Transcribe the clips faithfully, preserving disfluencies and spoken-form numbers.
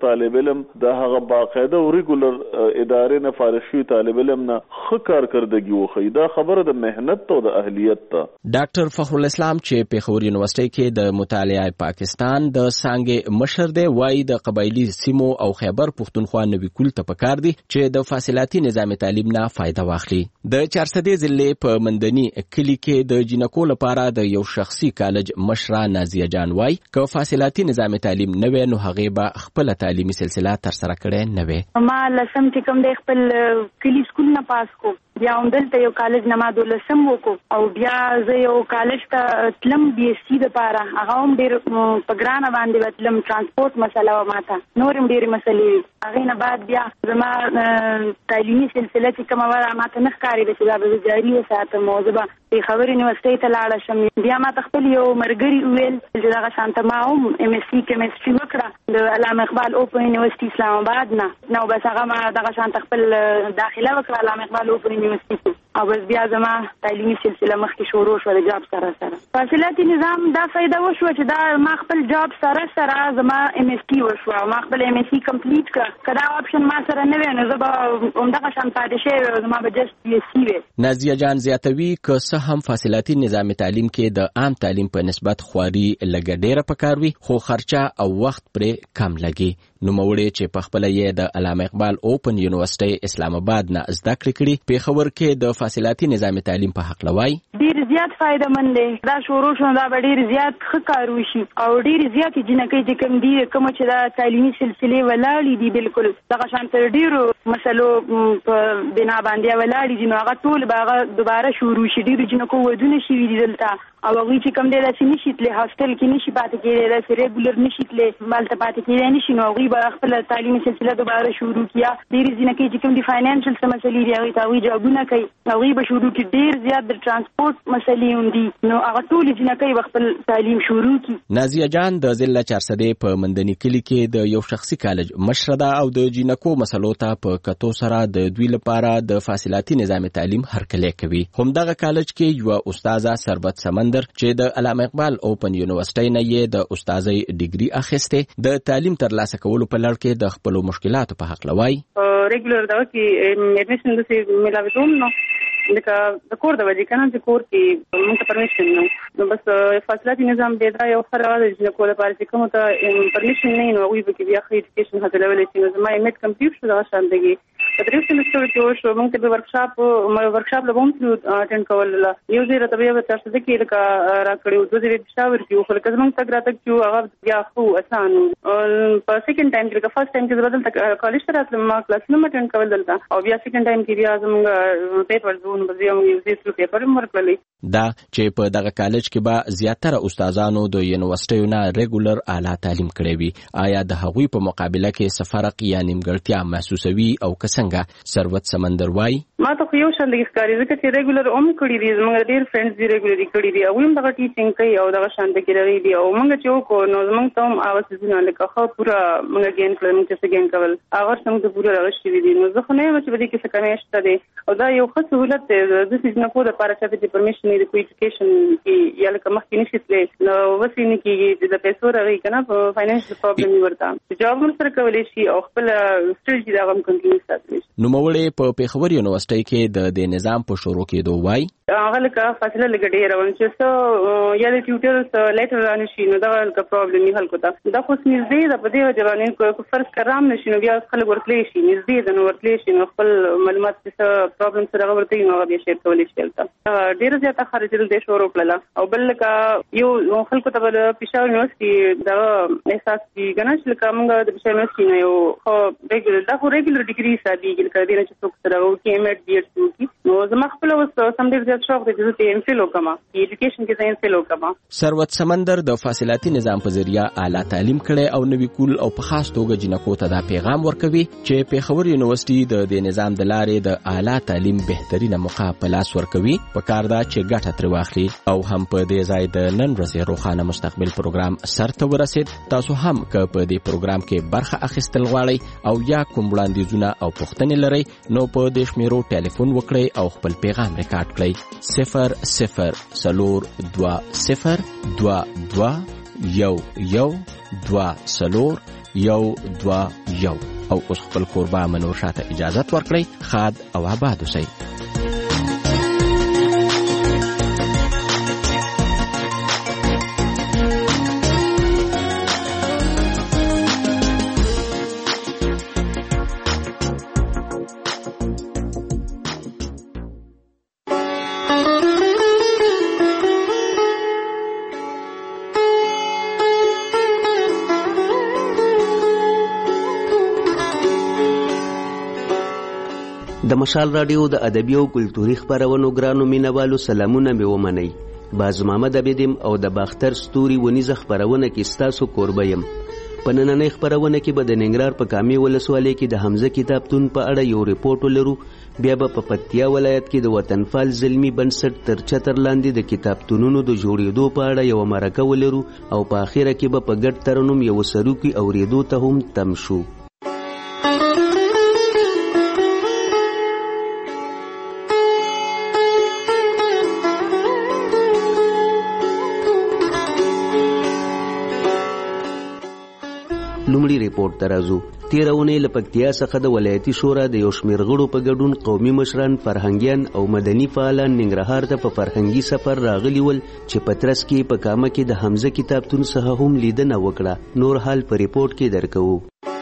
طالب علم د هغه باقاعده او ریګولر ادارې نه فارغ شوی طالب علم نه ښه کارکردګي وښيي. دا خبره د مهنت او د اهلیت ته. ډاکټر فخر الاسلام چې پېښور یونیورسيټي کې د مطالعه پاکستان د څانګې مشر دی وایي د قبایلی سیمو او خیبر پښتونخوا نوي کول ته پکار دي چې د فاصلاتي نظام تعلیم نه فائدہ واخلي. د چارسدې ضلع په مندني کلی کې د جنکو لپاره د یو شخصي کالج مشره نازیه جان وای که فاصلاتي نظام تعلیم نه وي نو هغه به خپل تعلیمي سلسله تر سره کړي نه وي. ما لسم چې کوم د خپل کلی سکول نه پاس کو بیا هم دلته یو کالج نه ما دولسم وکړو او بیا زه یو کالج ته تلم بي اس سي لپاره هغه هم ډېر په ګرانه باندې وتلم ترانسپورت مسله و ماته نور هم ډېرې مسلې هغې نه بعد بیا زما تعلیمي سلسله چې کومه وه ماته نه ښکارېده چې دا به زه جاري وساتم او زه به پېښور یونیورسټۍ ته لاړه شم. بیا ماته خپل یو ملګري وویل چې دغه شانته ما هم ایم ایس سی کیمسټري وکړه د علامه اقبال اوپن یونیورسټي اسلام آباد نه نو بس هغه ما دغه شانته خپل داخله وکړه علامه اقبال اوپن یونیورسټي او بس بیا زما تعلیمي سلسله مخکې شروع شوه د جاب سره سره. فاصلاتي نظام دا فایده وشوه چې دا ما خپل جاب سره سره زما ایم ایس سی وشوه ما خپل ایم ایس سی کمپلیټ کړه. که دا اپشن ما سره نه وی نو زه به همدغه شان پاتې شوې وم زما به جست بي ایس سی وی. نازیه جان زیاتوي که څه هم فاصلاتي نظام تعلیم کې د عام تعلیم په نسبت خواري لږه ډیره پکار وي خو خرچه او وخت پرې کم لګي. نوموړی چې په خپله یې د علامه اقبال اوپن یونیورسټۍ اسلام آباد نه زده کړې کړي پېښور کې د فاصلاتي نظام تعلیم په هکله وایي ډېر زیات فایده مند دی. دا شروع شو دا به ډېر زیات ښه کار وشي او ډېرې زیاتې جنکۍ چې کوم دي کومه چې دا تعلیمي سلسلې ولاړې دي بالکل دغه شان تر ډېرو مسلو په بنا باندې ولاړې دي نو هغه ټول به هغه دوباره شروع شي. ډېرو جنکو ودونه شوي دي دلته او هغوی چې کوم دی داسې نشي تللی هاسټل کې نشي پاتې کېدی داسې ریګولر نشي تللی هلته پاتې کېدی نشي نو هغوی به خپله تعلیمي سلسله دوباره شروع کړي. ډېرې جنکۍ چې کوم دي فاینانشل څه مسلې دي هغوی ته هغوی جابونه کوي هغوی به شروع کړي. ډېر زیات د ټرانسپورټ مسلې هم دي نو هغه ټولې جنکۍ به خپل تعلیم شروع کړي. نازیه جان د ضلع چارسدې په مندني کلي کې د یو شخصي کالج مشره ده او د جنکو مسلو ته په کتو سره د دوی لپاره د فاصلاتي نظام تعلیم هرکلی کوي. همدغه کالج کې یوه استاذه ثروت سمندر چې د علامه اقبال اوپن یونیورسټۍ نه یې د استاذۍ ډیګري اخیستې د تعلیم ترلاسه کولو په لړ کې د خپلو مشکلاتو په هکله وایي ریګولر دغه کې ایډمیشن داسې ملاوېدوم نو لکه د کور د وجې که نه چې کور کې موږ ته پرمیشن نه نو بس فاصلاتي نظام دی دا یو ښه راغ دی جنکو لپاره چې کومو ته پرمیشن نه وي نو هغوی به کې بیا ښه ایډوکیشن حاصلولی شي. نو زما ایم ایډ کمپلیټ شو دغه شان دی په درېیم سیمسټر کې وشو موږ ته به ورکشاپ ورکشاپ له به هم تلو اټینډ کول یو ځای راته بیا به چارسده کې لکه راکړی و دوه ځلې پېښور کې و خو لکه زموږ تګ راتګ چې و هغه بیا ښه اسان و. په سیکنډ ټایم کې لکه فرسټ ټایم کې زه به دلته کالج ته راتلم ما کلاسونه هم اټینډ کول دلته او بیا سیکنډ ټایم کې بیا زموږ پیپرز وو نو به زه یو ځای تلو پیپر هم ورکړلی. دا چې په دغه کالج کې به زیاتره استادانو د یونیورسټیو نه ریګولر اعلی تعلیم کړی وي آیا د هغوی په مقابله کې څه فرق یا نیمګړتیا محسوسوي او که څنګه؟ ثروت سمندر وایي ما ته خو یو شان لږ ښکاري ځکه چې ریګولر هم کړي دي زموږ ډېر فرینډز دي ریګولري کړي دي هغوی هم دغه ټیچینګ کوي او دغه شانته کې رغلي دي او موږ چې وکړو نو زموږ ته هم هغه څیزونه لکه ښه پوره موږ ګین کړل موږ چې څه ګین کول هغه زموږ ته پوره رغه شوي دي. نو زه خو نه یم چې په دې کې څه کمی شته دی او دا یو ښه سهولت دی داسې جنکو دپاره چاته چې پرمیشن وي د کوم ایجوکیشن کې یا لکه مخکې نشي تللی نو وسې نه کېږي چې د پیسو رغوي که نه په فاینانشل پرابلم وي ورته چې جاب هم سره کولی شي او خپله سټډي چې د هغه هم کنټینیو ساتلی شي. نوموړی په پېښور یونیورسټۍ کې د دې نظام په شروع کېدو وایي هغه لکه فاصله لږه ډېره وه چې څه یا د ټیوټر څه لیټر رانه شي نو دغه لکه پرابلم وي خلکو ته دا خو نږدې ده په دې وجه باندې فرض که رام نه شي نو بیا خلک ورتلی شي نږدې ده نو ورتلی شي نو خپل معلومات چې څه پرابلم سره هغه ورته وي نو هغه بیا شیر کولی شي هلته ډېره زیاته خرچېدل دې شروع کړله او بل لکه یو خلکو ته به د پېښور یونیورسټي دغه احساس کېږي که نه چې لکه موږ د پېښور یونیورسټي نه یو ښه ریګولر دا خو ریګولر ډیګري حسابېږي لکه دې نه چې څوک سره وکړي ایم ایډ بي ایډ وکړي نو زما خپله اوس سم ډېر زیات شوق دی چې زه ته ایم فل وکړم ایجوکیشن کې زه ایم فل وکړم. ثروت سمندر د فاصلاتي نظام په ذریعه اعلی تعلیم کړی او نوي کول او په خاص توګه جنکو ته دا پیغام ورکوي چې پېښور یونیورسټي د دې نظام د لارې د اعلی تعلیم بهترینه موقع په لاس ورکوي پکار ده چې ګټه ترې واخلي. او هم په دې ځای د نن ورځې روښانه مستقبل پروګرام سرته ورسید. تاسو هم که په دې پروګرام کې برخه اخیستل غواړئ او یا کوم وړاندیزونه او پوښتنې لرئ نو په دې شمیرو ټلیفون وکړئ او خپل پیغام ریکارډ کړئ صفر صفر څلور دوه صفر دوه دوه یو یو دوه څلور یو دوه یو. او اوس خپل کوربه منور شاه ته اجازت ورکړئ. ښاد او آباد اوسئ. د مشال راډیو د ادبي او کلتوري خپرونو ګرانو مینوالو سلامونه مې ومنئ. باز محمد عبیدم او د باختر ستوري ونیزه خپرونه کې ستاسو کوربه یم. په نننۍ خپرونه کې به د ننګرهار په کامې ولسوالۍ کې د حمزه کتابتون په اړه یو ریپورټ ولرو. بیا به په پکتیا ولایت کې د وطنپال زلمي بنسټ تر چتر لاندې د کتابتونونو د جوړېدو په اړه یوه مرکه ولرو او په اخره کې به په ګډ ترنم یو سروکي اورېدو ته هم تم شو. لومړی ریپورټ ته راځو. تېره اونۍ له پکتیا څخه د ولایتي شورا د یو شمېر غړو په ګډون قومي مشران، فرهنګیان او مدني فعالان ننګرهار ته په فرهنګي سفر راغلي ول چې په ترڅ کې په کامه کې د حمزه کتابتون څخه هم لیدنه وکړه. نور حال په ریپورټ کې درکوو.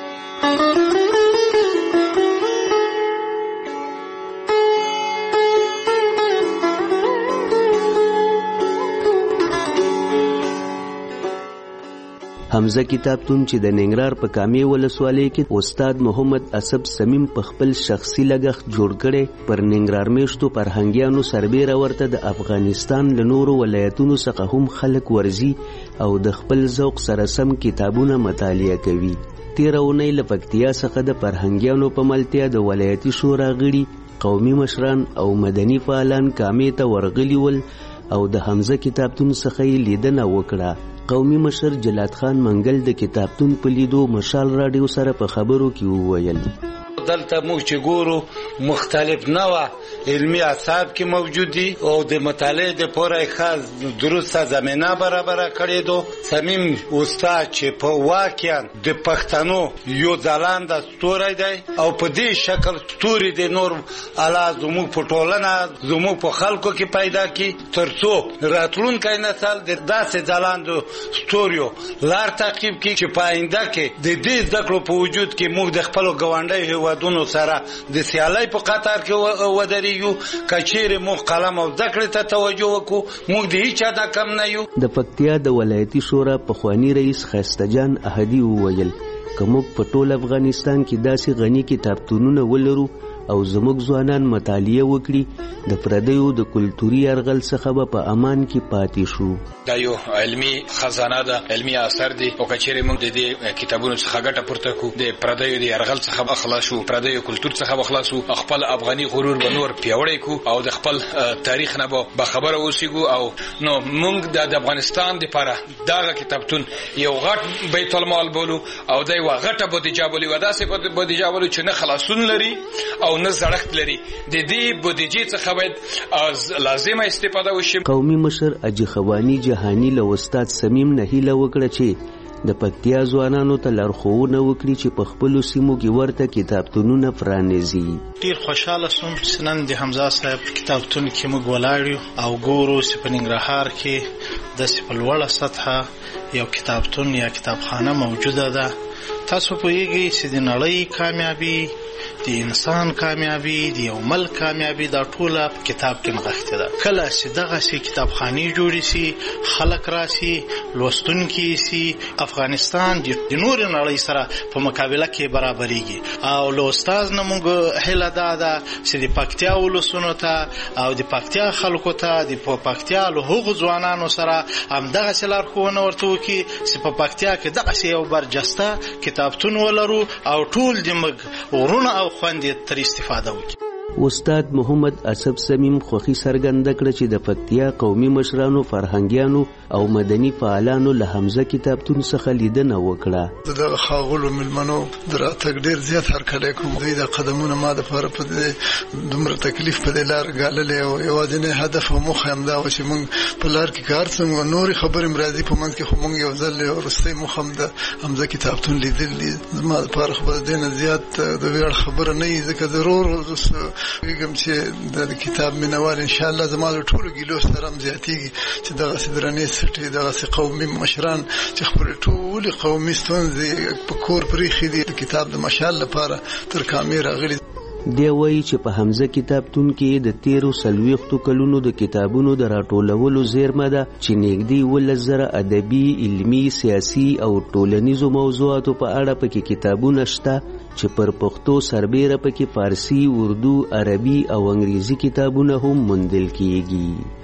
حمزه کتابتون چې د ننګرهار په کامې ولسوالۍ کې استاد محمد اسب سمیم په خپل شخصي لګښت جوړ کړي، پر ننګرهار میشتو فرهنګیانو سربیره ورته د افغانستان له نورو ولایتونو څخه هم خلک ورځي او د خپل ذوق سره سم کتابونه مطالعه کوي. تېره اونۍ له پکتیا څخه د فرهنګیانو په ملتیا د ولایتي شورا غړي، قومي مشران او مدني فعالان کامې ته ورغلي ول او د حمزه کتابتون څخه یې لیدنه وکړه. قومي مشر جلات خان منګل د کتابتون په لیدو مشال راډیو سره په خبرو کې وویل: دلته موږ چې ګورو مختلف نوع علمي اصحاب کې موجود دي او د مطالعې د پوره خاص درسته زمینه برابره کړې ده. سمیم استاد چې په واقعا د پښتنو یو ځلانده ستوری دی او په دې شکل ستوري د نور اعلی زموږ په ټولنه زموږ په خلکو کې پیدا کړي تر څو راتلونکی نسل د داسې ځلاندو ستوریو لار تعقیب کړي چې په آینده کې د دې زده کړو په وجود کې موږ د خپلو ګاونډیو هېوادونو سره د سیالۍ په قطار کې ودرېږو. که چیرې موږ قلم او زده کړې ته توجه وکړو موږ د هیچا نه کم نه یو. د پکتیا د ولایتي شورا پخواني رئیس خیسته جان احدي وویل: که موږ په ټول افغانستان کې داسې غني کتابتونونه ولرو او زموږ ځوانان مطالعه وکړي، د پردیو د کلتوري یرغل څخه به په امان کې پاتې شو. دا یو علمي خزانه ده، علمي اثر دی او که چیرې موږ د دې کتابونو څخه ګټه پورته کړو، د پردیو د یرغل څخه خلاص شو، پردیو کلتور څخه خلاص شو، خپل افغاني غرور به نور پیاوړی کړو او د خپل تاریخ نه به باخبره اوسېږو. او نو موږ د افغانستان دپاره دغه کتابتون یو غټ بیت المال بولو او دا یوه غټه بودیجه بولو، یوه داسې بودیجه بولو چې نه خلاصون لري او نه زړښت لري. د دې بودیجې څخه باید لازمه استفاده وشي. قومي مشر اجي خوانی جهانی له استاد سمیم نه هیله وکړه چې د پکتیا ځوانانو ته لارښوونه وکړي چې په خپلو سیمو کې ورته کتابتونونه پرانیزي. ډېر خوشحاله سوم چې نن د حمزه صاحب کتابتون کې موږ ولاړ یو او ګورو چې په ننګرهار کې داسې په لوړه سطحه یو کتابتون یا کتابخانه موجوده ده. تاسو پوهیږئ چې د نړۍ کامیابي، د انسان کامیابي، د یو ملک کامیابي دا ټوله په کتاب کې نغښتې ده. کله چې دغسې کتابخانې جوړې سي، خلک راسي، لوستونکي سي، افغانستان د نورې نړۍ سره په مقابله کې برابرېږي. او له استاد نه موږ هیله دا ده چې د پکتیا ولسونو ته او د پکتیا خلکو ته د پکتیا له هغو ځوانانو سره همدغسې لارښوونه ورته وکړي چې په پکتیا کې دغسې یو برجسته کتابتون ولرو او ټول د موږ غرونه او خوند یې تر استفاده وکړي. استاد محمد اسب سمیم خوخي څرګنده کړه چې د پکتیا قومي مشرانو، فرهنګیانو او مدني فعالانو له حمزه کتابتون څخه لیدنه وکړه. د خاغلو ملمنو دراتګ ډیر زیات هرکلی کوم. دوی د قدمونه ما د لپاره په دې دومره تکلیف په دې لار ګاللې او یوازینی هدف او موخه هم دا و چې موږ په لار کې کار څنګه نورې خبرې مرادي په منځ کې خو موږ یو ځل ورستۍ موخه هم د حمزه کتابتون لیدل دي. زما لپاره خو د دې نه زیات د ویاړ خبره نه وي، ځکه ضرور ویګم چې د کتاب مینوال ان شاء الله زما د ټولو ګیلو سره هم زیاتېږي چې دغه سدرنې سټي دغه قومي مشران چې خپل ټول قومي ستونزې په کور پرېښي دي د کتاب د مشال لپاره تر کامې راغلي. دی وایي چې په حمزه کتابتون کې د تیرو څلوېښتو کلونو د کتابونو د راټولولو زیرمه ده چې نږدې اوولس زره ادبي، علمي، سیاسي او ټولنیزو موضوعاتو په اړه پکې کتابونه شته چې پر پښتو سربیره پکې فارسي، اردو، عربي او انګریزي کتابونه هم موندل کیږي.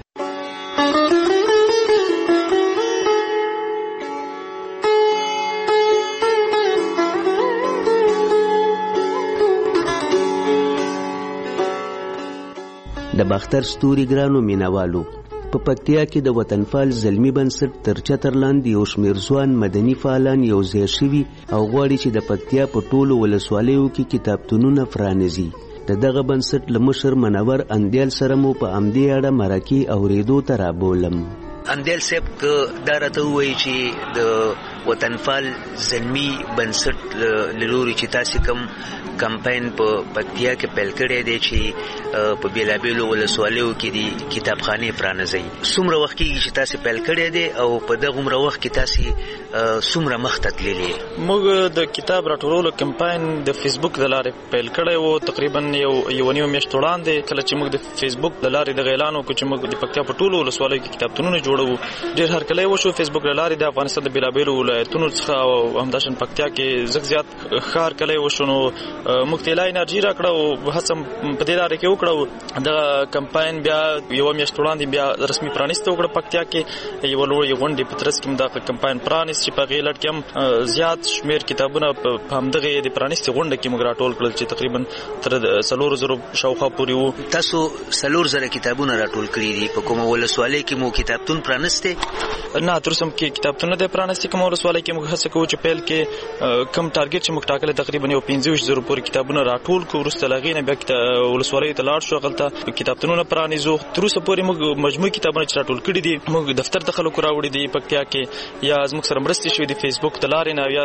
د باختر ستوري ګرانو مینوالو، په پکتیا کې د وطنفال زلمی بنسټ تر چتر لاندې یو شمېر ځوان مدني فعالان یو ځای شوي او غواړي چې د پکتیا په ټولو ولسوالیو کې کتابتونونه پرانیزي. د دغه بنسټ له مشر منور اندیال سره مو په همدې اړه مرکې اورېدو ته رابولم. اندیل صاحب که دا راته ووایي چې د وطنفال زلمی بنسټ له لوري چې تاسې کوم کمپاین په پکتیا کې پیل کړی دی چې په بیلابیلو ولسوالیو کې دي کتابخانې پرانیزئ، څومره وخت کېږي چې تاسې پیل کړی دی او په دغومره وخت کې تاسې څومره مخته تللي؟ موږ د کتاب راټولولو کمپاین د فیسبوک د لارې پیل کړی و تقریبا یو یوه نیمه میاشت وړاندې، کله چې موږ د فیسبوک د لارې دغه اعلان وکړو چې موږ د پکتیا په ټولو ولسوالیو کې کتابتونونه جوړوو. ډېر هرکلی وشو فیسبوک له لارې د افغانستان د بیلابیلو ولایتونو څخه او همداشان پکتیا کې زیات زیات ښه هرکلی وشو. نو موږ ته یې انرژي راکړه او هڅه په دې لارې کې وکړو. دغه کمپاین بیا یوه میاشت وړاندې بیا رسمي پرانیسته وکړه پکتیا کې یوه لویې غونډې په ترڅ کې هم دغه کمپاین پرانیست چې په هغې لړ کې هم زیات شمېر کتابونه په همدغې د پرانیستې غونډه کې موږ راټول کړل چې تقریبا تر څلورو زرو شاوخوا پورې وو. تاسو څلور زره کتابونه راټول کړي دي، په کومه ولسوالۍ کې مو کتابتون پرانیستی؟ نه، تر اوسه کې کتابتون نه دی پرانیستی. کومه ولسوالۍ کې موږ هڅه کوو چې پیل کې کم ټارګېټ چې موږ ټاکلی تقریبا یو پنځه ویشت زرو پورې کتابونه راټول کړو. وروسته له هغې نه بیا ولسوالیو ته لاړ شو، هغلته کتابتونونه پرانیزو. تر اوسه پورې موږ مجموعي کتابونه چې راټول کړي دي موږ دفتر ته خلکو راوړي دي پکتیا کې، یا زموږ سره مرستې شوي دي فیسبوک د لارې نه، یا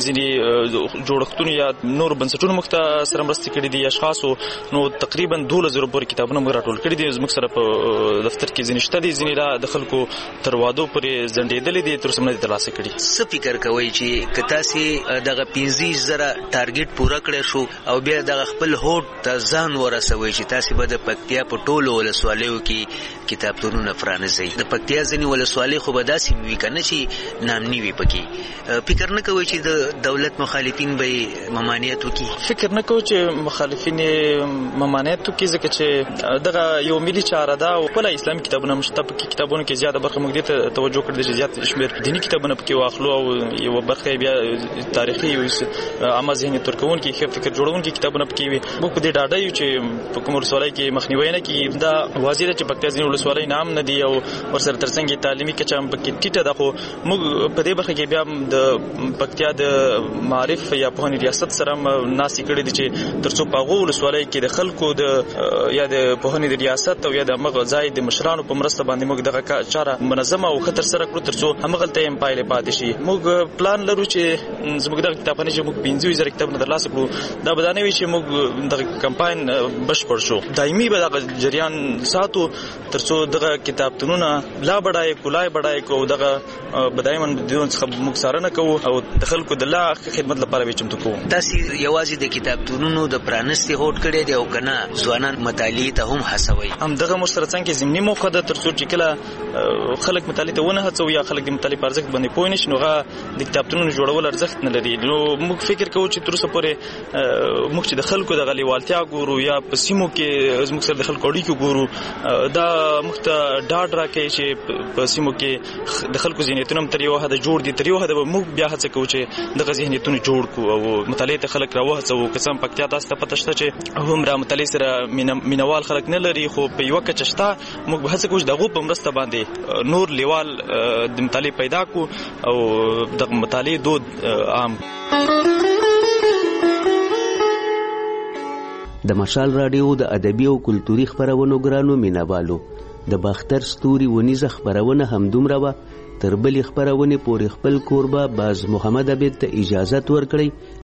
ځینې جوړښتونو یا نور بنسټونو موږ ته سره مرستې کړي دي اشخاصو. نو تقریبا دولس زرو پورې کتابونه موږ راټول کړي دي. زموږ سره په دفتر کې ځینې شته دي، ځینې لا د خلکو تر وادو پورې ځنډېدلې دي، تر اوسه نه دي ترلاسه کړي. څه فکر کوئ چې که تاسې دغه پنځه زره ټارګېټ پوره کړی شو او بیا دغه خپل هوډ ته ځان ورسوئ چې تاسې به د پکتیا په ټولو ولسوالیو کې کتابتونونه پرانیزئ؟ د پکتیا ځینې ولسوالۍ خو به داسې وي که نه چې نامني وي پکې، فکر نه کوئ چې د دولت مخالفین به یې ممانعت وکړي؟ فکر نه کوو چې مخالفین یې ممانعت وکړي، ځکه چې دغه یو ملي چاره ده او خپله اسلامي کتابونه هم شته. پکې کتابونو کې زیاته برخه موږ دې ته توجه کړې ده چې زیات شمېر دیني کتابونه پکې واخلو او یوه برخه بیا تاریخي عامه ذهنیت ورکوونکي ښه فکر جوړوونکي کتابونه پکې وي. موږ په دې ډاډه یو چې په کومه ولسوالۍ کې مخنیوی نه کېږي. دا واضح ده چې پکتیا ځینې ولسوالۍ نام نه دي او ورسره تر څنګ یې تعلیمي کچه هم پکې ټیټه ده، خو موږ په دې برخه کې بیا هم د پکتیا د معارف یا پوهنې ریاست سره هم ناستې کړې دي چې تر څو په هغو ولسوالیو کې د خلکو د یا د پوهنې د ریاست او یا د همغه ځای د مشرانو په مرسته باندې موږ دغه چاره منظمه او ښه ترسره کړو تر څو همغلته یې پایلې پاتې شي. موږ پلان لرو چې زموږ دغه کتابخانې چې موږ پنځه ویشت زره کتابونه ترلاسه کړو، دا به دا نه وي چې موږ دغه کمپاین بشپړ شو. دایمي به دغه جریان ساتو تر څو دغه کتابتونونه لا بډایه کړو، لا یې بډایه کړو، دغه به دایما د دې څخه موږ څارنه کوو او د خلکو د لا خدمت لپاره به چمتو کوو. تاسې یوازې د کتابتونونو د پرانیستې هوډ کړی دی او که نه ځوانان مطالعې ته هم هڅوئ؟ همدغه موږ سره څنګه ضمني موخه ده، تر څو چې کله خلک مطالعې ته ونه هڅوي یا خلک د مطالعې په ارزښت باندې پوه نه شي، نو هغه د کتابتونونو جوړول ارزښت نه لري. نو موږ فکر کوو چې تر اوسه پورې موږ چې د خلکو دغه لیوالتیا ګورو یا په سیمو کې زموږ سره د خلکو اړیکې ګورو، دا موږ ته ډاډ راکوي چې په سیمو کې د خلکو ذهنیتونه هم تر یو حده جوړ جوړ دي. تر یو حده موږ بیا هڅه کوو چې دغه ذهنیتونه جوړ کړو او مطالعه ته خلک راوهڅوو. قسم پکتیا تاسو ته پته شته چې هم را مطالعه سره مینوال خلک نه لري، خو په یو کچه شته. موږ به هڅه کوو چې دغه په مرسته باندې نور لیوال د مطالعه پیدا کو او د مطالعه دود عام. د مشال رادیو د ادبي او کلتوري خبرونو ګرانو مینوالو، د باختر ستوري ونیزه خبرونه همدومره وه. تر بلې خبرونې پورې خپل کوربه باز محمد عبید ته اجازت ورکړئ